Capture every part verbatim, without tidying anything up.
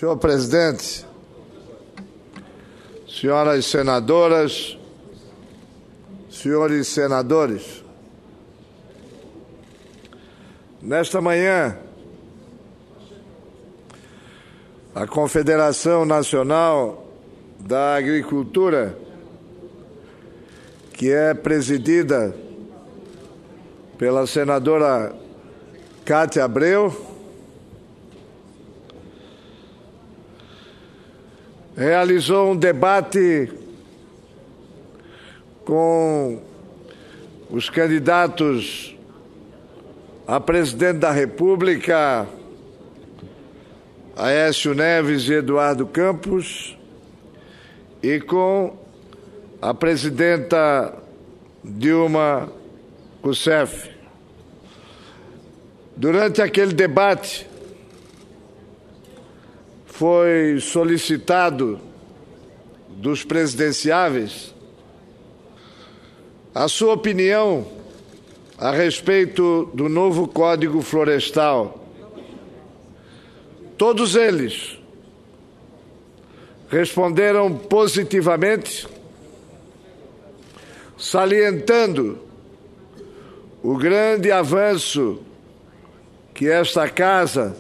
Senhor presidente, senhoras senadoras, senhores senadores, nesta manhã, a Confederação Nacional da Agricultura, que é presidida pela senadora Cátia Abreu, realizou um debate com os candidatos a presidente da República, Aécio Neves e Eduardo Campos, e com a presidenta Dilma Rousseff. Durante aquele debate, foi solicitado dos presidenciáveis a sua opinião a respeito do novo Código Florestal. Todos eles responderam positivamente, salientando o grande avanço que esta Casa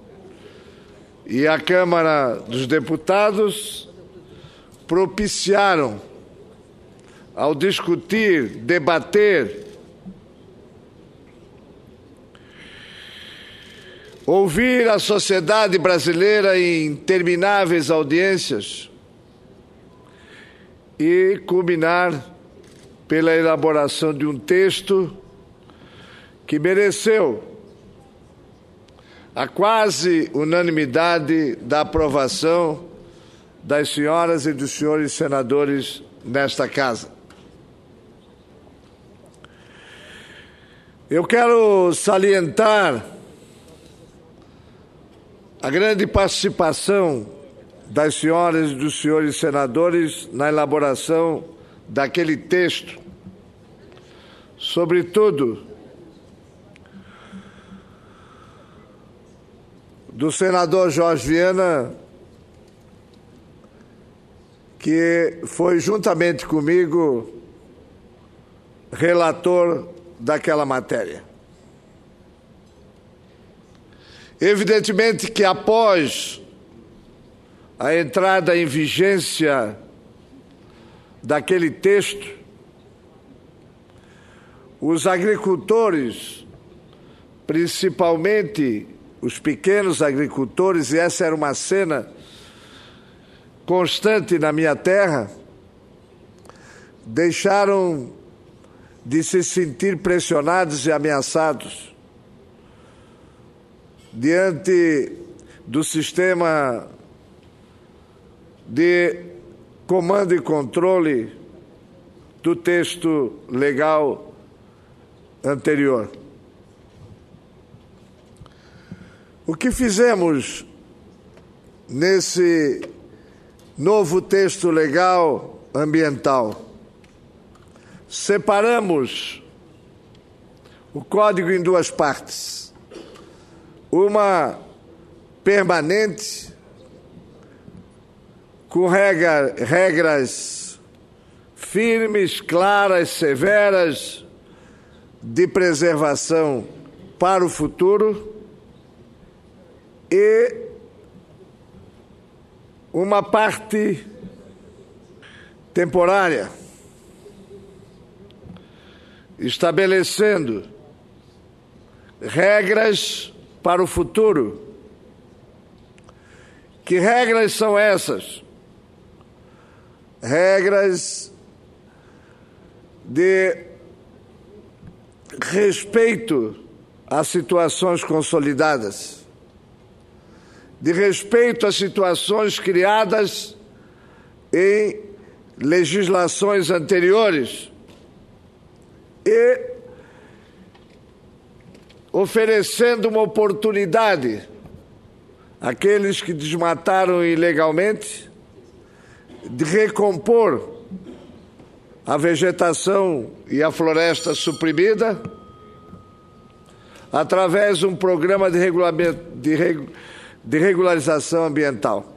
e a Câmara dos Deputados propiciaram ao discutir, debater, ouvir a sociedade brasileira em intermináveis audiências e culminar pela elaboração de um texto que mereceu a quase unanimidade da aprovação das senhoras e dos senhores senadores nesta Casa. Eu quero salientar a grande participação das senhoras e dos senhores senadores na elaboração daquele texto, sobretudo do senador Jorge Viana, que foi juntamente comigo relator daquela matéria. Evidentemente que após a entrada em vigência daquele texto, os agricultores, principalmente os pequenos agricultores, e essa era uma cena constante na minha terra, deixaram de se sentir pressionados e ameaçados diante do sistema de comando e controle do texto legal anterior. O que fizemos nesse novo texto legal ambiental? Separamos o código em duas partes. Uma permanente, com regra, regras firmes, claras, severas, de preservação para o futuro, e uma parte temporária, estabelecendo regras para o futuro. Que regras são essas? Regras de respeito às situações consolidadas, de respeito às situações criadas em legislações anteriores e oferecendo uma oportunidade àqueles que desmataram ilegalmente de recompor a vegetação e a floresta suprimida através de um programa de regulamento, de, de regularização ambiental.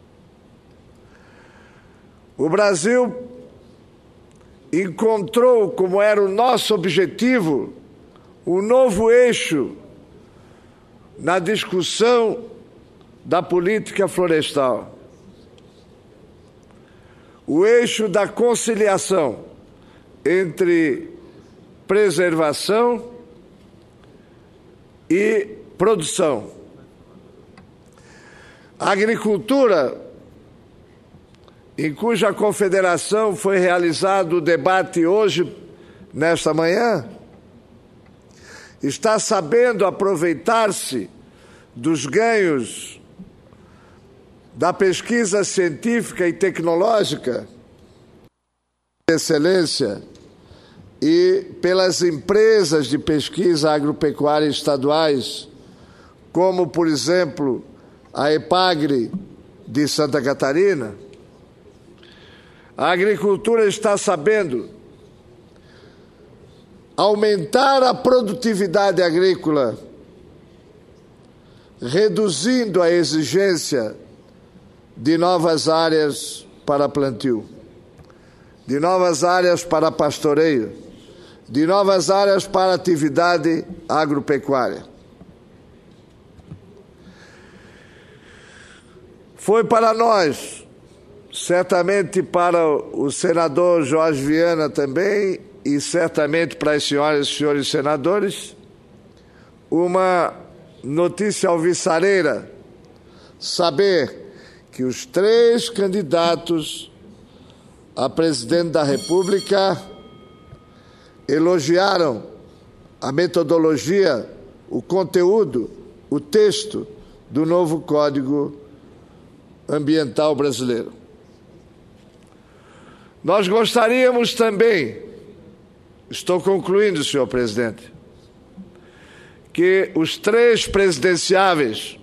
O Brasil encontrou, como era o nosso objetivo, um novo eixo na discussão da política florestal. O eixo da conciliação entre preservação e produção. A agricultura, em cuja confederação foi realizado o debate hoje, nesta manhã, está sabendo aproveitar-se dos ganhos da pesquisa científica e tecnológica de excelência e pelas empresas de pesquisa agropecuária estaduais, como, por exemplo, a EPAGRE de Santa Catarina. A agricultura está sabendo aumentar a produtividade agrícola, reduzindo a exigência de novas áreas para plantio, de novas áreas para pastoreio, de novas áreas para atividade agropecuária. Foi para nós, certamente para o senador Jorge Viana também, e certamente para as senhoras e senhores senadores, uma notícia alvissareira, saber que os três candidatos a presidente da República elogiaram a metodologia, o conteúdo, o texto do novo Código Ambiental brasileiro. Nós gostaríamos também, estou concluindo, senhor presidente, que os três presidenciáveis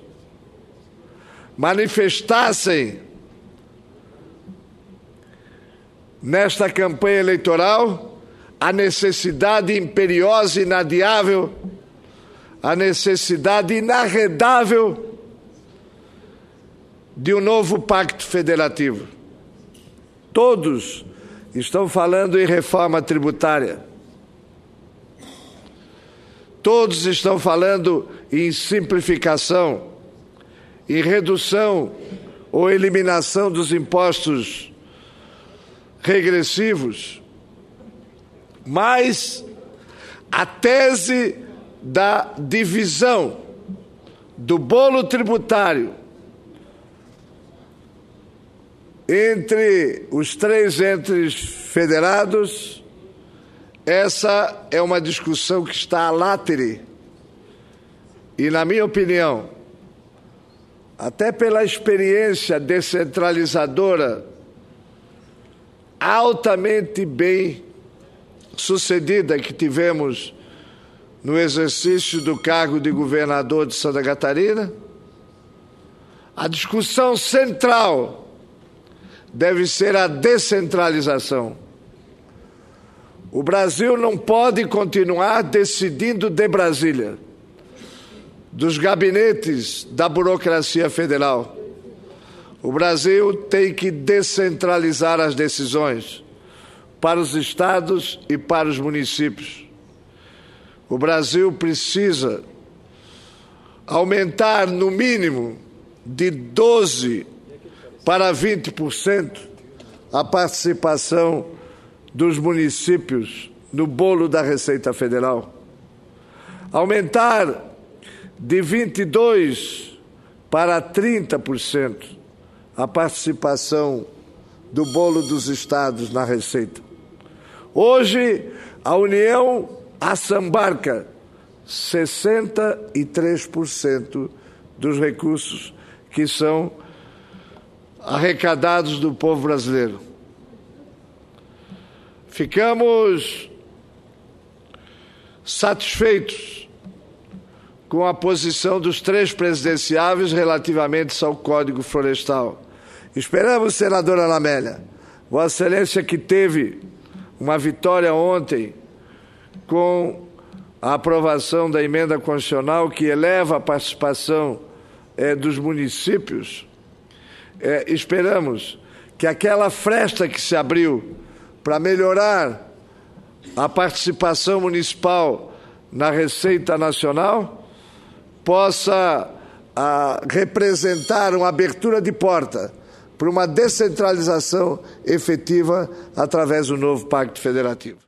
manifestassem nesta campanha eleitoral a necessidade imperiosa e inadiável, a necessidade inarredável de um novo pacto federativo. Todos estão falando em reforma tributária. Todos estão falando em simplificação, em redução ou eliminação dos impostos regressivos. Mas a tese da divisão do bolo tributário entre os três entes federados, essa é uma discussão que está à látere. E, na minha opinião, até pela experiência descentralizadora altamente bem sucedida que tivemos no exercício do cargo de governador de Santa Catarina, a discussão central deve ser a descentralização. O Brasil não pode continuar decidindo de Brasília, dos gabinetes da burocracia federal. O Brasil tem que descentralizar as decisões para os estados e para os municípios. O Brasil precisa aumentar, no mínimo, de doze por cento para vinte por cento a participação dos municípios no bolo da Receita Federal. Aumentar de vinte e dois por cento para trinta por cento a participação do bolo dos estados na Receita. Hoje, a União assambarca sessenta e três por cento dos recursos que são arrecadados do povo brasileiro. Ficamos satisfeitos com a posição dos três presidenciáveis relativamente ao Código Florestal. Esperamos, senadora Ana Amélia, Vossa Excelência, que teve uma vitória ontem com a aprovação da emenda constitucional que eleva a participação é, dos municípios, é, esperamos que aquela fresta que se abriu para melhorar a participação municipal na Receita Nacional possa a, representar uma abertura de porta para uma descentralização efetiva através do novo Pacto Federativo.